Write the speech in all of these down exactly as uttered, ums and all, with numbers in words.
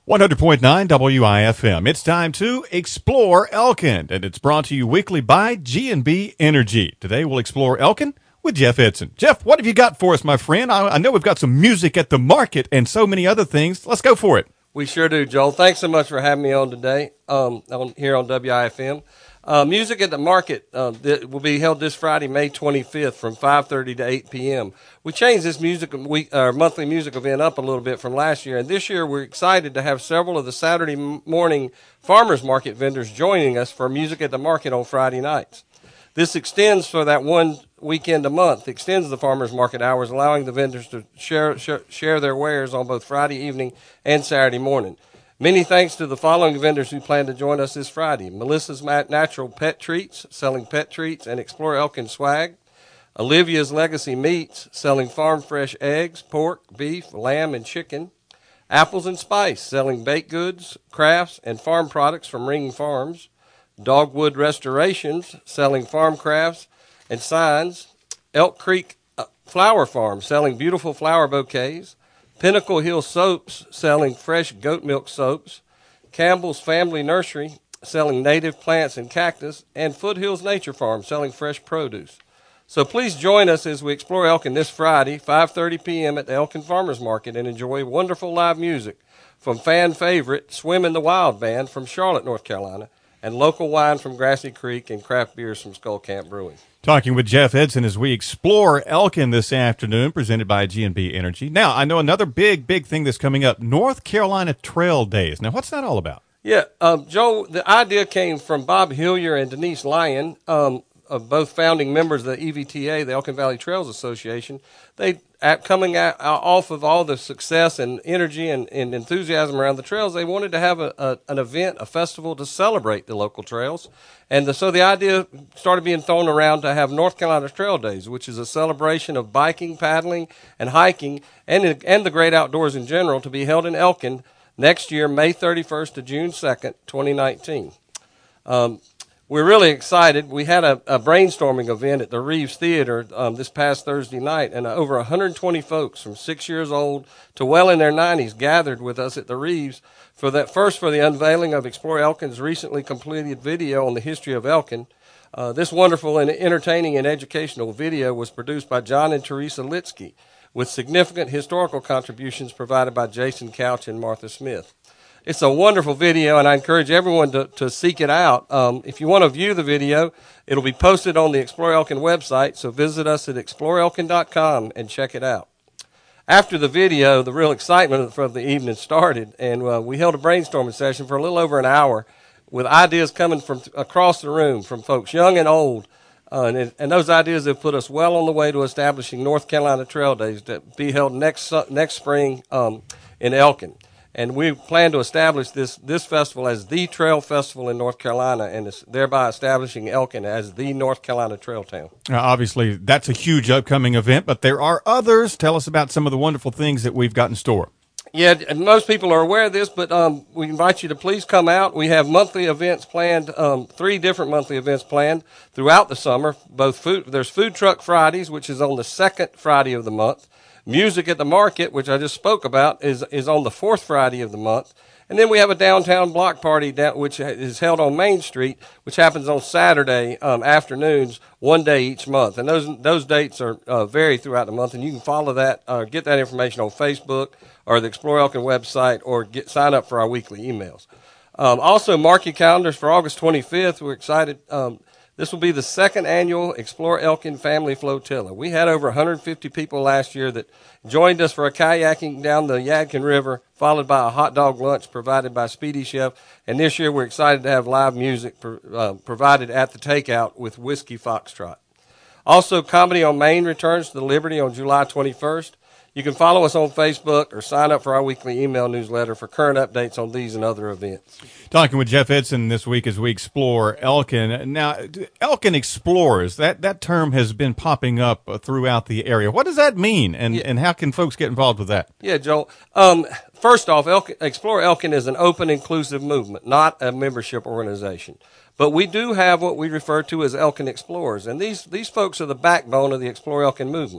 one hundred point nine W I F M. It's time to explore Elkin, and it's brought to you weekly by G and B Energy. Today we'll explore Elkin with Jeff Edson. Jeff, what have you got for us, my friend? I, I know we've got some music at the market and so many other things. Let's go for it. We sure do, Joel. Thanks so much for having me on today um, on, here on W I F M. Uh, music at the Market uh, th- will be held this Friday, May twenty-fifth, from five thirty to eight p.m. We changed this music week, uh, monthly music event up a little bit from last year, and this year we're excited to have several of the Saturday morning farmers market vendors joining us for music at the market on Friday nights. This extends for that one weekend a month, extends the farmers market hours, allowing the vendors to share, share, share their wares on both Friday evening and Saturday morning. Many thanks to the following vendors who plan to join us this Friday: Melissa's Natural Pet Treats, selling pet treats and Explore Elkin swag; Olivia's Legacy Meats, selling farm fresh eggs, pork, beef, lamb, and chicken; Apples and Spice, selling baked goods, crafts, and farm products from Ring Farms; Dogwood Restorations, selling farm crafts and signs; Elk Creek Flower Farm, selling beautiful flower bouquets; Pinnacle Hill Soaps, selling fresh goat milk soaps; Campbell's Family Nursery, selling native plants and cactus; and Foothills Nature Farm, selling fresh produce. So please join us as we explore Elkin this Friday, five thirty p.m. at the Elkin Farmers Market, and enjoy wonderful live music from fan favorite Swim in the Wild Band from Charlotte, North Carolina, and local wine from Grassy Creek and craft beers from Skull Camp Brewing. Talking with Jeff Edson as we explore Elkin this afternoon, presented by G and B Energy. Now, I know another big, big thing that's coming up, North Carolina Trail Days. Now, what's that all about? Yeah, um, Joe, the idea came from Bob Hillier and Denise Lyon, um, of both founding members of the E V T A, the Elkin Valley Trails Association. They, at, coming out, off of all the success and energy and, and enthusiasm around the trails, they wanted to have a, a, an event, a festival to celebrate the local trails. And the, so the idea started being thrown around to have North Carolina Trail Days, which is a celebration of biking, paddling, and hiking, and, and the great outdoors in general, to be held in Elkin next year, May thirty-first to June second, twenty nineteen. Um, We're really excited. We had a, a brainstorming event at the Reeves Theater um, this past Thursday night, and uh, over one hundred twenty folks from six years old to well in their nineties gathered with us at the Reeves for that first for the unveiling of Explore Elkin's recently completed video on the history of Elkin. Uh, this wonderful and entertaining and educational video was produced by John and Teresa Litsky, with significant historical contributions provided by Jason Couch and Martha Smith. It's a wonderful video, and I encourage everyone to, to seek it out. Um, if you want to view the video, it'll be posted on the Explore Elkin website, so visit us at explore elkin dot com and check it out. After the video, the real excitement of the evening started, and uh, we held a brainstorming session for a little over an hour with ideas coming from across the room from folks young and old. Uh, and, and those ideas have put us well on the way to establishing North Carolina Trail Days to be held next next spring um, in Elkin. And we plan to establish this, this festival as the trail festival in North Carolina, and thereby establishing Elkin as the North Carolina trail town. Now, obviously, that's a huge upcoming event, but there are others. Tell us about some of the wonderful things that we've got in store. Yeah, and most people are aware of this, but um, we invite you to please come out. We have monthly events planned, um, three different monthly events planned throughout the summer. Both food, there's Food Truck Fridays, which is on the second Friday of the month. Music at the Market, which I just spoke about, is is on the fourth Friday of the month. And then we have a downtown block party, down, which is held on Main Street, which happens on Saturday um, afternoons, one day each month. And those those dates are uh, vary throughout the month, and you can follow that, uh, get that information on Facebook or the Explore Elkin website, or get sign up for our weekly emails. Um, also, mark your calendars for August twenty-fifth. We're excited. Um, This will be the second annual Explore Elkin Family Flotilla. We had over one hundred fifty people last year that joined us for a kayaking down the Yadkin River, followed by a hot dog lunch provided by Speedy Chef. And this year we're excited to have live music pro- uh, provided at the takeout with Whiskey Foxtrot. Also, Comedy on Main returns to the Liberty on July twenty-first. You can follow us on Facebook or sign up for our weekly email newsletter for current updates on these and other events. Talking with Jeff Edson this week as we explore Elkin. Now, Elkin Explorers, that, that term has been popping up throughout the area. What does that mean, and, yeah. and how can folks get involved with that? Yeah, Joel. Um, first off, Elkin, Explore Elkin is an open, inclusive movement, not a membership organization. But we do have what we refer to as Elkin Explorers, and these, these folks are the backbone of the Explore Elkin movement.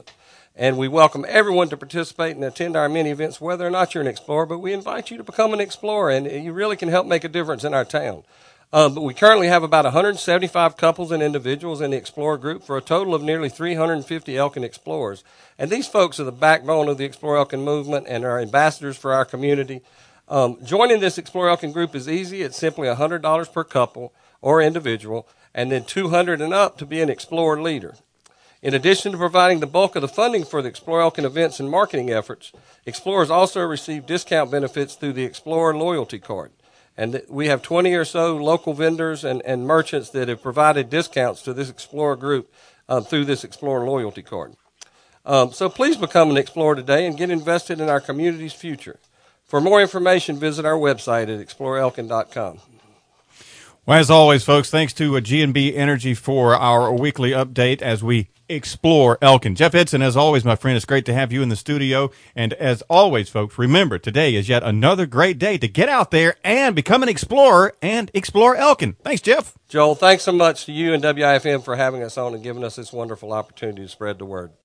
And we welcome everyone to participate and attend our many events, whether or not you're an explorer, but we invite you to become an explorer, and you really can help make a difference in our town. Uh, but we currently have about one hundred seventy-five couples and individuals in the Explorer group for a total of nearly three hundred fifty Elkin Explorers. And these folks are the backbone of the Explore Elkin movement and are ambassadors for our community. Um, joining this Explore Elkin group is easy. It's simply one hundred dollars per couple or individual, and then two hundred dollars and up to be an Explorer leader. In addition to providing the bulk of the funding for the Explore Elkin events and marketing efforts, Explorers also receive discount benefits through the Explorer Loyalty Card. And we have twenty or so local vendors and, and merchants that have provided discounts to this Explorer group uh, through this Explorer Loyalty Card. Um, so please become an Explorer today and get invested in our community's future. For more information, visit our website at explore elkin dot com. Well, as always, folks, thanks to uh, G and B Energy for our weekly update as we explore Elkin. Jeff Edson, as always, my friend, it's great to have you in the studio. And as always, folks, remember, today is yet another great day to get out there and become an explorer and explore Elkin. Thanks, Jeff. Joel, thanks so much to you and W I F M for having us on and giving us this wonderful opportunity to spread the word.